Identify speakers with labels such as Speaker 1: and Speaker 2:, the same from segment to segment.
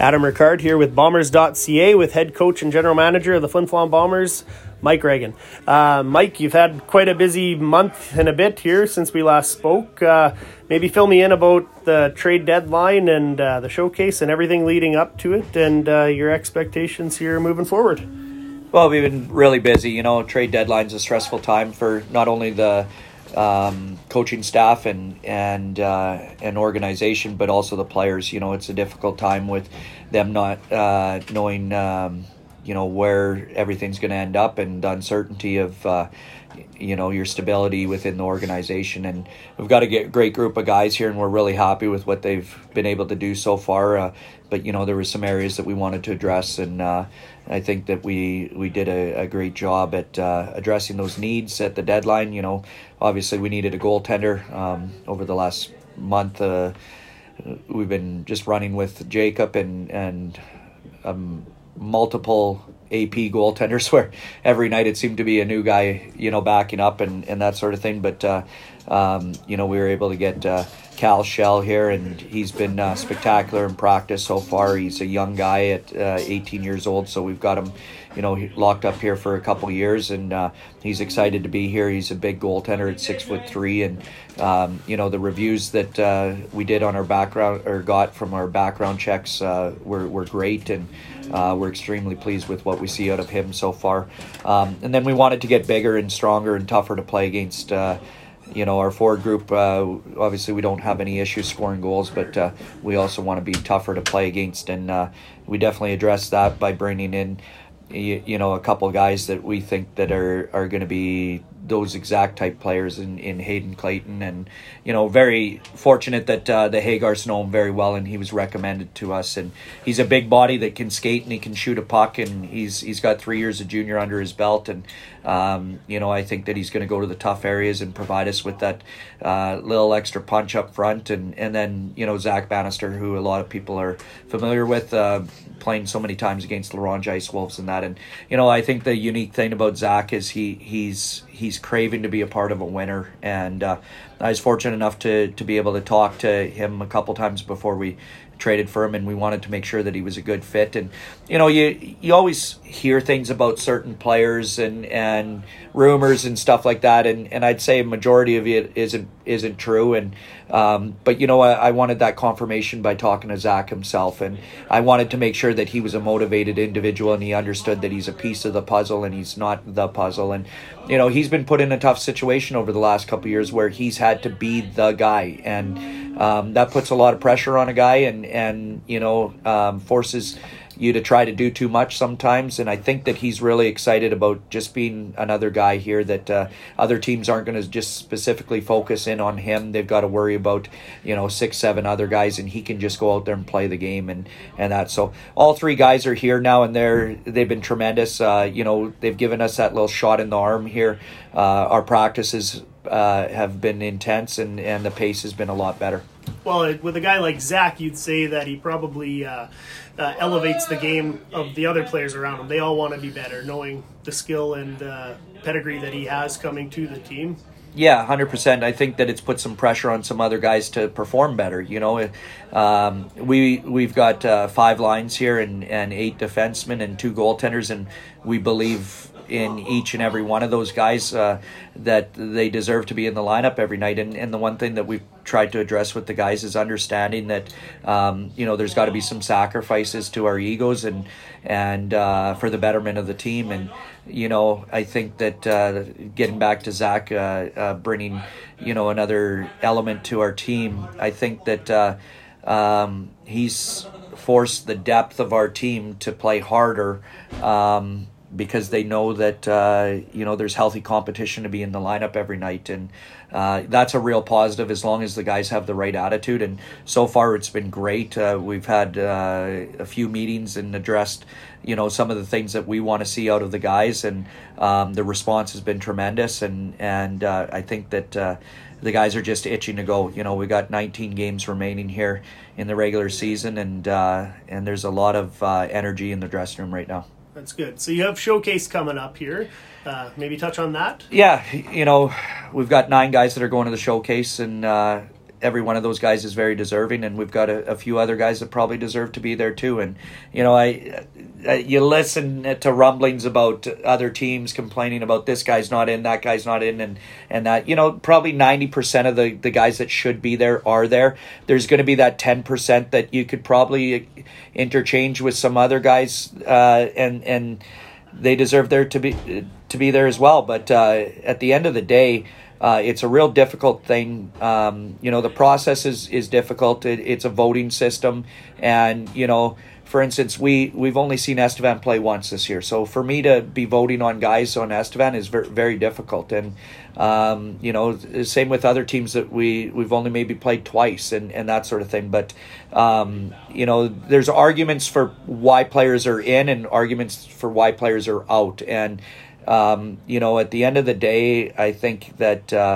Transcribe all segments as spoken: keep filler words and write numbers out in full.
Speaker 1: Adam Ricard here with Bombers dot C A with head coach and general manager of the Flin Flon Bombers, Mike Reagan. Uh, Mike, you've had quite a busy month and a bit here since we last spoke. Uh, maybe fill me in about the trade deadline and uh, the showcase and everything leading up to it, and uh, your expectations here moving forward.
Speaker 2: Well, we've been really busy. You know, trade deadline's a stressful time for not only the um, coaching staff and and uh, and organization, but also the players. You know, it's a difficult time with them not uh, knowing, um, you know, where everything's going to end up, and the uncertainty of, uh, you know, your stability within the organization. And we've got a great group of guys here, and we're really happy with what they've been able to do so far. Uh, but, you know, there were some areas that we wanted to address, and uh, I think that we, we did a, a great job at uh, addressing those needs at the deadline. You know, obviously we needed a goaltender. Um, over the last month, uh, we've been just running with Jacob and, and um, multiple A P goaltenders, where every night it seemed to be a new guy, you know, backing up and, and that sort of thing. But, uh, um, you know, we were able to get uh, Cal Shell here, and he's been uh, spectacular in practice so far. He's a young guy at uh, eighteen years old, so we've got him, you know, locked up here for a couple years, and uh, he's excited to be here. He's a big goaltender at six foot three, and um, you know, the reviews that uh, we did on our background or got from our background checks uh, were were great, and uh, we're extremely pleased with what we see out of him so far. Um, and then we wanted to get bigger and stronger and tougher to play against. Uh, You know, our forward group, uh, obviously we don't have any issues scoring goals, but uh, we also want to be tougher to play against. And uh, we definitely address that by bringing in, you, you know, a couple of guys that we think that are, are going to be those exact type players in, in Hayden Clayton. And, you know, very fortunate that uh, the Hagars know him very well, and he was recommended to us. And he's a big body that can skate and he can shoot a puck, and he's he's got three years of junior under his belt. And, um, you know, I think that he's going to go to the tough areas and provide us with that uh, little extra punch up front. And, and then, you know, Zach Bannister, who a lot of people are familiar with, uh, playing so many times against Laurent Ice Wolves and that. And, you know, I think the unique thing about Zach is he he's he's craving to be a part of a winner. And uh, I was fortunate enough to to be able to talk to him a couple times before we traded for him, and we wanted to make sure that he was a good fit. And, you know, you you always hear things about certain players and and rumors and stuff like that, and and I'd say a majority of it isn't isn't true. And um but, you know, I, I wanted that confirmation by talking to Zach himself, and I wanted to make sure that he was a motivated individual and he understood that he's a piece of the puzzle and he's not the puzzle. And, you know, he's been put in a tough situation over the last couple of years where he's had to be the guy, and um that puts a lot of pressure on a guy, and and you know, um forces you to try to do too much sometimes. And I think that he's really excited about just being another guy here, that uh, other teams aren't going to just specifically focus in on him. They've got to worry about, you know, six, seven other guys, and he can just go out there and play the game and, and that. So all three guys are here now, and they're, they've been tremendous. Uh, you know, they've given us that little shot in the arm here. Uh, our practices uh, have been intense, and, and the pace has been a lot better.
Speaker 1: Well, with a guy like Zach, you'd say that he probably uh, uh, elevates the game of the other players around him. They all want to be better, knowing the skill and uh, pedigree that he has coming to the team.
Speaker 2: Yeah, one hundred percent. I think that it's put some pressure on some other guys to perform better. You know, um, we, we've got uh, five lines here and, and eight defensemen and two goaltenders, and we believe in each and every one of those guys uh, that they deserve to be in the lineup every night. And, and the one thing that we've tried to address with the guys is understanding that, um, you know, there's got to be some sacrifices to our egos and and uh, for the betterment of the team. And, you know, I think that uh, getting back to Zach, uh, uh, bringing, you know, another element to our team, I think that uh, um, he's forced the depth of our team to play harder, um, because they know that, uh, you know, there's healthy competition to be in the lineup every night. And uh, that's a real positive as long as the guys have the right attitude. And so far it's been great. Uh, we've had uh, a few meetings and addressed, you know, some of the things that we want to see out of the guys. And um, the response has been tremendous. And, and uh, I think that uh, the guys are just itching to go. You know, we got nineteen games remaining here in the regular season, and, uh, and there's a lot of uh, energy in the dressing room right now.
Speaker 1: That's good. So you have Showcase coming up here. Uh, maybe touch on that?
Speaker 2: Yeah, you know, we've got nine guys that are going to the Showcase, and uh, every one of those guys is very deserving, and we've got a, a few other guys that probably deserve to be there too. And you know, I, I you listen to rumblings about other teams complaining about this guy's not in, that guy's not in, and and that, you know, probably ninety percent of the the guys that should be there are there. There's going to be that ten percent that you could probably interchange with some other guys, uh, and and they deserve there to be to be there as well. But uh, at the end of the day, Uh, it's a real difficult thing. Um, you know, the process is, is difficult. It, it's a voting system. And, you know, for instance, we, we've only seen Estevan play once this year. So for me to be voting on guys on Estevan is very, very difficult. And, um, you know, same with other teams that we, we've only maybe played twice and, and that sort of thing. But, um, you know, there's arguments for why players are in and arguments for why players are out. And, Um, you know, at the end of the day, I think that, uh,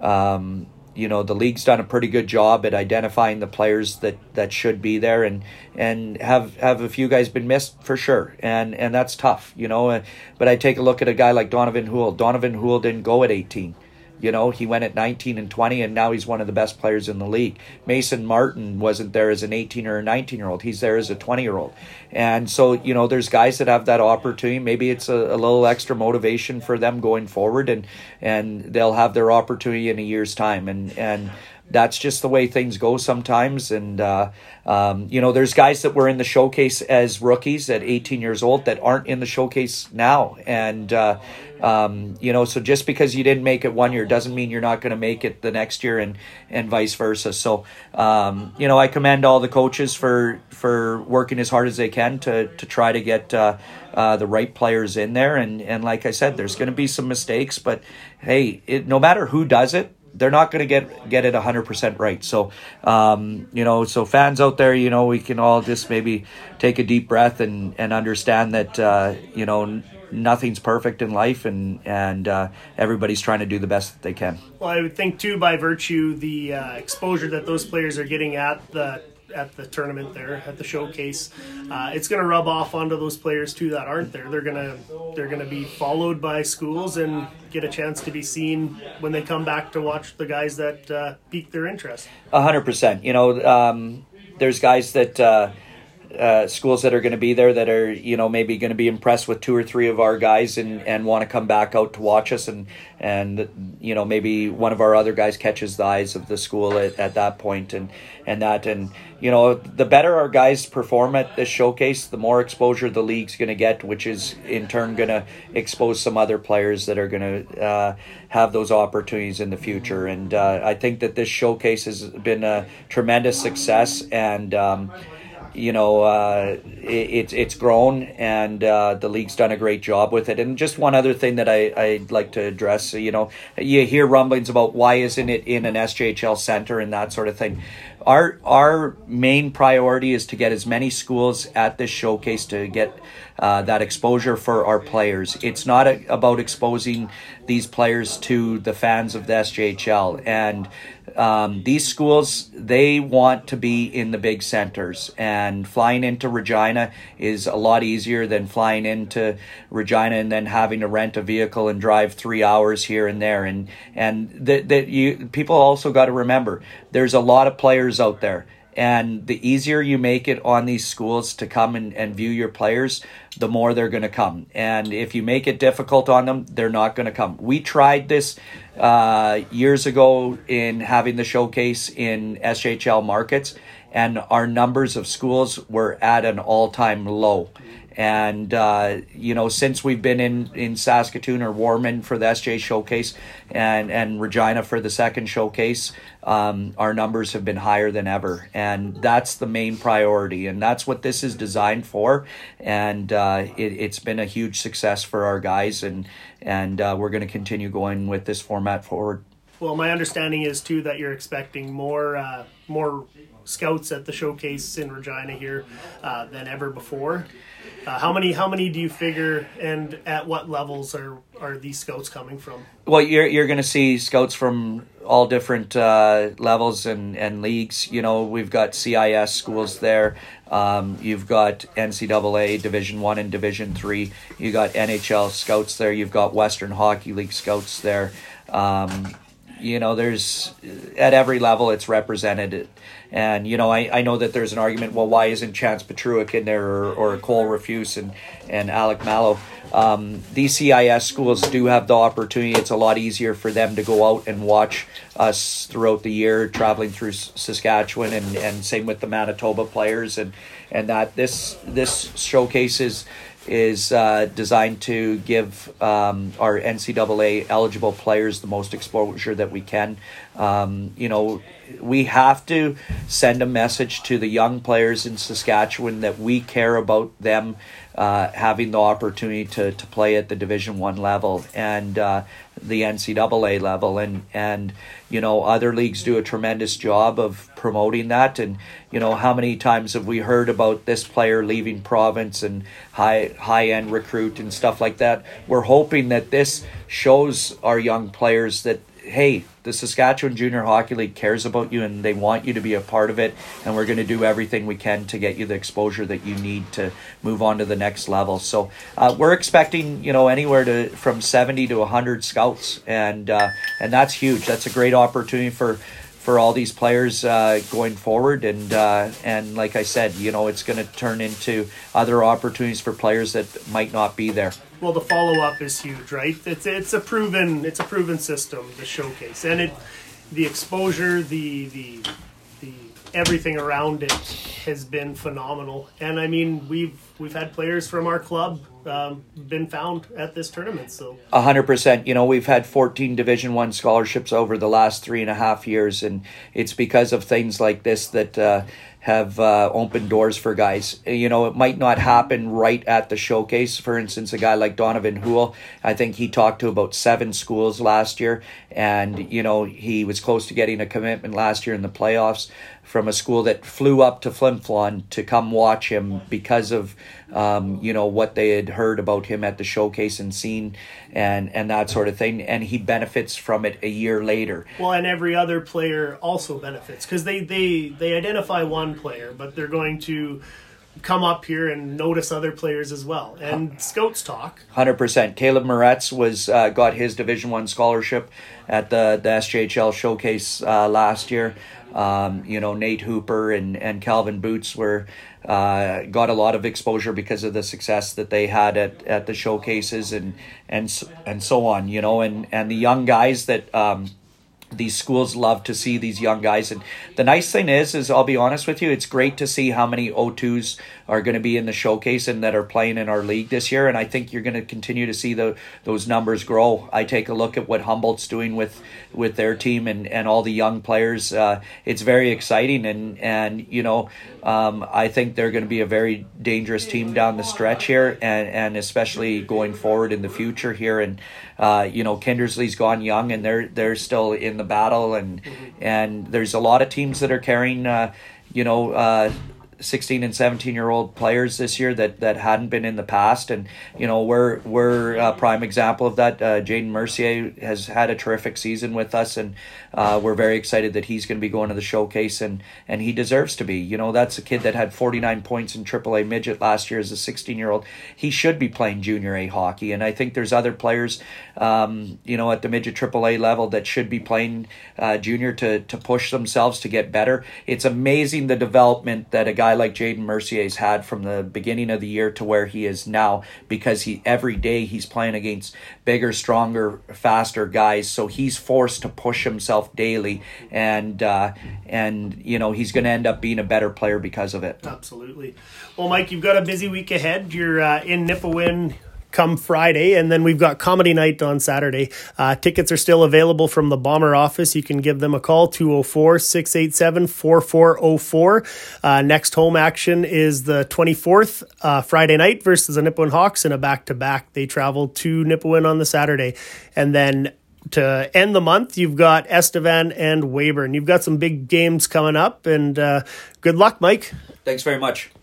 Speaker 2: um, you know, the league's done a pretty good job at identifying the players that, that should be there, and, and have, have a few guys been missed for sure. And, and that's tough, you know, uh, but I take a look at a guy like Donovan Houle. Donovan Houle didn't go at eighteen. You know, he went at nineteen and twenty, and now he's one of the best players in the league. Mason Martin wasn't there as an eighteen or a nineteen-year-old. He's there as a twenty-year-old. And so, you know, there's guys that have that opportunity. Maybe it's a, a little extra motivation for them going forward, and and they'll have their opportunity in a year's time. And, and that's just the way things go sometimes. And, uh, um, you know, there's guys that were in the showcase as rookies at eighteen years old that aren't in the showcase now. And, uh, um, you know, so just because you didn't make it one year doesn't mean you're not going to make it the next year, and, and vice versa. So, um, you know, I commend all the coaches for, for working as hard as they can to, to try to get, uh, uh, the right players in there. And, and like I said, there's going to be some mistakes, but hey, it, no matter who does it, they're not going to get get it one hundred percent right. So, um, you know, so fans out there, you know, we can all just maybe take a deep breath and, and understand that, uh, you know, n- nothing's perfect in life, and, and uh, everybody's trying to do the best that they can.
Speaker 1: Well, I would think, too, by virtue the uh, exposure that those players are getting at the at the tournament there, at the showcase, uh, it's going to rub off onto those players too that aren't there. They're gonna they're gonna be followed by schools and get a chance to be seen when they come back to watch the guys that uh, pique their interest.
Speaker 2: A hundred percent. You know, um, there's guys that uh, uh, schools that are going to be there that are, you know, maybe going to be impressed with two or three of our guys and, and want to come back out to watch us, and and you know, maybe one of our other guys catches the eyes of the school at, at that point, and and that and. You know, the better our guys perform at this showcase, the more exposure the league's going to get, which is in turn going to expose some other players that are going to uh, have those opportunities in the future. And uh, I think that this showcase has been a tremendous success, and um, you know, uh, it, it's it's grown, and uh, the league's done a great job with it. And just one other thing that I, I'd like to address, you know, you hear rumblings about why isn't it in an S J H L center and that sort of thing. Our our main priority is to get as many schools at this showcase to get uh, that exposure for our players. It's not a, about exposing these players to the fans of the S J H L. And um, these schools, they want to be in the big centers. And flying into Regina is a lot easier than flying into Regina and then having to rent a vehicle and drive three hours here and there. And and that that you people also got to remember, there's a lot of players out there, and the easier you make it on these schools to come and, and view your players, the more they're going to come. And if you make it difficult on them, they're not going to come. We tried this uh, years ago in having the showcase in S J H L markets, and our numbers of schools were at an all-time low. And, uh, you know, since we've been in, in Saskatoon or Warman for the S J Showcase and, and Regina for the second showcase, um, our numbers have been higher than ever. And that's the main priority. And that's what this is designed for. And uh, it, it's been a huge success for our guys. And, and uh, we're going to continue going with this format forward.
Speaker 1: Well, my understanding is, too, that you're expecting more uh, more scouts at the showcase in Regina here uh, than ever before. Uh, how many how many do you figure, and at what levels are, are these scouts coming from?
Speaker 2: Well, you're you're going to see scouts from all different uh, levels and, and leagues. You know, we've got C I S schools there. Um, you've got N C double A, Division One and Division Three. You got N H L scouts there. You've got Western Hockey League scouts there. Um, you know, there's at every level it's represented. And, you know, I, I know that there's an argument, well, why isn't Chance Petruic in there or, or Cole Refuse and, and Alec Mallow? Um, these C I S schools do have the opportunity. It's a lot easier for them to go out and watch us throughout the year, traveling through Saskatchewan, and, and same with the Manitoba players. And, and that this this showcase is, is uh, designed to give um, our N C double A eligible players the most exposure that we can. Um, you know, we have to send a message to the young players in Saskatchewan that we care about them uh, having the opportunity to, to play at the Division One level and uh, the N C double A level. And, and, you know, other leagues do a tremendous job of promoting that. And, you know, how many times have we heard about this player leaving province and high, high-end recruit and stuff like that? We're hoping that this shows our young players that, hey, the Saskatchewan Junior Hockey League cares about you and they want you to be a part of it, and we're going to do everything we can to get you the exposure that you need to move on to the next level. So uh, we're expecting, you know, anywhere to from seventy to one hundred scouts, and uh, and that's huge. That's a great opportunity for for all these players uh, going forward, and uh, and like I said, you know, it's going to turn into other opportunities for players that might not be there.
Speaker 1: Well, the follow up is huge, right? It's it's a proven it's a proven system, the showcase, and it the exposure, the the the everything around it has been phenomenal. And I mean, we've we've had players from our club um, been found at this tournament. So
Speaker 2: a hundred percent. You know, we've had fourteen Division One scholarships over the last three and a half years, and it's because of things like this that uh, have uh, opened doors for guys. You know, it might not happen right at the showcase. For instance, a guy like Donovan Houle, I think he talked to about seven schools last year, and, you know, he was close to getting a commitment last year in the playoffs from a school that flew up to Flin Flon to come watch him because of, um, you know, what they had heard about him at the showcase and seen and, and that sort of thing. And he benefits from it a year later.
Speaker 1: Well, and every other player also benefits because they, they, they identify one player, but they're going to come up here and notice other players as well. And scouts talk.
Speaker 2: one hundred percent. Caleb Moretz was uh, got his Division One scholarship at the, the S J H L showcase uh, last year. Um, you know, Nate Hooper and, and Calvin Boots were uh, got a lot of exposure because of the success that they had at, at the showcases and and and so on. You know, and, and the young guys that um, these schools love to see these young guys. And the nice thing is, is I'll be honest with you, it's great to see how many O twos are going to be in the showcase and that are playing in our league this year. And I think you're going to continue to see the, those numbers grow. I take a look at what Humboldt's doing with, with their team and, and all the young players. Uh, it's very exciting. And, and you know, um, I think they're going to be a very dangerous team down the stretch here, and, and especially going forward in the future here. And, uh, you know, Kindersley's gone young and they're, they're still in the battle, and and there's a lot of teams that are carrying uh you know uh sixteen and seventeen year old players this year that that hadn't been in the past. And you know we're we're a prime example of that. uh Jaden Mercier has had a terrific season with us, and uh we're very excited that he's going to be going to the showcase, and and he deserves to be. You know that's a kid that had forty-nine points in triple A midget last year as a sixteen year old. He should be playing junior A hockey, and I think there's other players um you know at the midget triple A level that should be playing uh junior to to push themselves to get better. It's amazing the development that a guy like Jaden Mercier's had from the beginning of the year to where he is now, because he every day he's playing against bigger, stronger, faster guys, so he's forced to push himself daily, and uh, and you know he's going to end up being a better player because of it.
Speaker 1: Absolutely. Well, Mike, you've got a busy week ahead. You're uh, in Nipawin come Friday, and then we've got comedy night on Saturday. Uh, tickets are still available from the Bomber office. You can give them a call, two oh four, six eight seven, four four oh four. Uh, next home action is the twenty-fourth, uh, Friday night versus the Nipawin Hawks in a back-to-back. They travel to Nipawin on the Saturday. And then to end the month, you've got Estevan and Weyburn. You've got some big games coming up, and uh, good luck, Mike.
Speaker 2: Thanks very much.